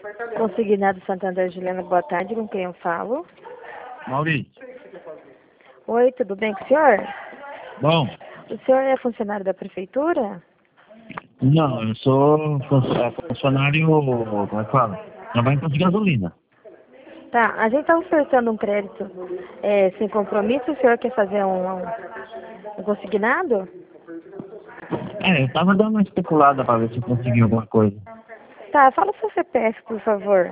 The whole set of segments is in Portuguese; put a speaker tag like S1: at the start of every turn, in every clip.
S1: Consignado Santander, Juliana, boa tarde, com quem eu falo?
S2: Maurício.
S1: Oi, tudo bem com o senhor?
S2: Bom,
S1: O senhor é funcionário da prefeitura?
S2: não, eu sou funcionário, como é que fala? Trabalho em posto de gasolina.
S1: Tá, a gente está ofertando um crédito sem compromisso, o senhor quer fazer um consignado?
S2: Eu tava dando uma especulada pra ver se eu conseguia alguma coisa.
S1: Tá, fala o seu CPF, por favor.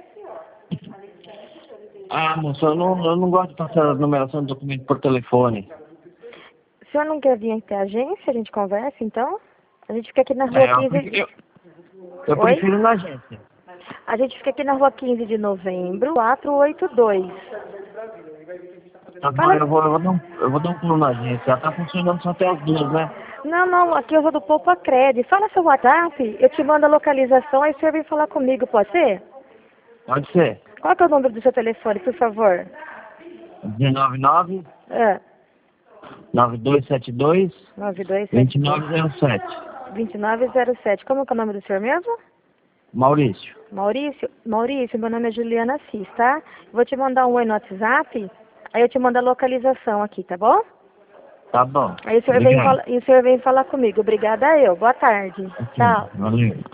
S2: Ah, moça, eu não gosto de passar a numeração do documento por telefone.
S1: O senhor não quer vir até a agência, a gente conversa, então? A gente fica aqui na rua
S2: É,
S1: 15...
S2: eu
S1: Oi?
S2: prefiro na agência.
S1: A gente fica aqui na rua 15 de novembro, 482.
S2: Tá bom,
S1: Fala...
S2: eu vou dar um pulo na agência. Ela tá funcionando só até as 2, né?
S1: Não, aqui eu vou do Poupa Cred. Fala seu WhatsApp, eu te mando a localização, aí o senhor vem falar comigo, pode ser?
S2: Pode ser.
S1: Qual que é o número do seu telefone, por favor?
S2: 199
S1: Ah,
S2: 9272
S1: 9272
S2: 2907.
S1: 2907. Como que é o nome do senhor mesmo?
S2: Maurício.
S1: Maurício, meu nome é Juliana Assis, tá? Vou te mandar um oi no WhatsApp, aí eu te mando a localização aqui, tá bom?
S2: Tá bom.
S1: Aí o senhor
S2: Obrigado.
S1: vem falar comigo. Obrigada eu. Boa tarde.
S2: Ok,
S1: Tchau.
S2: valeu.